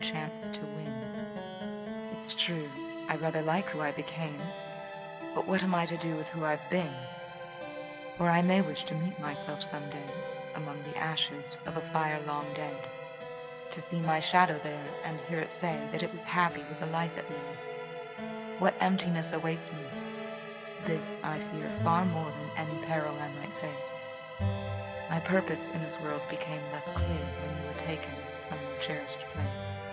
chance to win. It's true, I rather like who I became, but what am I to do with who I've been? For I may wish to meet myself someday among the ashes of a fire long dead, to see my shadow there and hear it say that it was happy with the life it led. What emptiness awaits me? This I fear far more than any peril I might face. My purpose in this world became less clear when you were taken from your cherished place.